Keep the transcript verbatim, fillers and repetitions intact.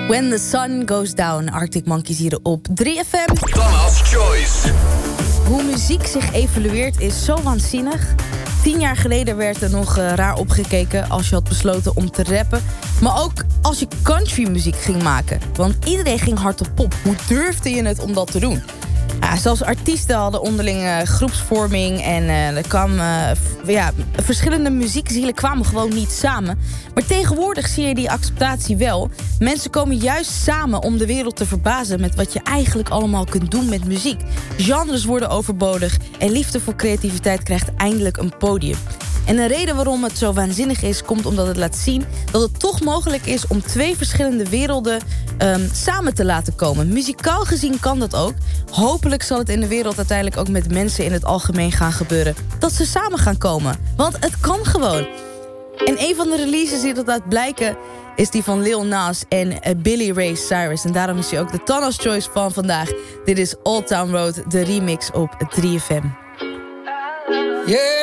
When the Sun Goes Down, Arctic Monkeys hier op drie F M. Tana's Choice. Hoe muziek zich evolueert is zo waanzinnig. Tien jaar geleden werd er nog uh, raar opgekeken als je had besloten om te rappen. Maar ook als je countrymuziek ging maken. Want iedereen ging hard op pop. Hoe durfde je het om dat te doen? Ja, zelfs artiesten hadden onderling uh, groepsvorming en uh, er kwam, uh, f- ja, verschillende muziekzielen kwamen gewoon niet samen. Maar tegenwoordig zie je die acceptatie wel. Mensen komen juist samen om de wereld te verbazen met wat je eigenlijk allemaal kunt doen met muziek. Genres worden overbodig en liefde voor creativiteit krijgt eindelijk een podium. En een reden waarom het zo waanzinnig is, komt omdat het laat zien dat het toch mogelijk is om twee verschillende werelden um, samen te laten komen. Muzikaal gezien kan dat ook. Hopelijk zal het in de wereld uiteindelijk ook met mensen in het algemeen gaan gebeuren. Dat ze samen gaan komen. Want het kan gewoon. En een van de releases die dat laat blijken is die van Lil Nas en uh, Billy Ray Cyrus. En daarom is hij ook de Tana's Choice van vandaag. Dit is Old Town Road, de remix op drie F M. Yeah.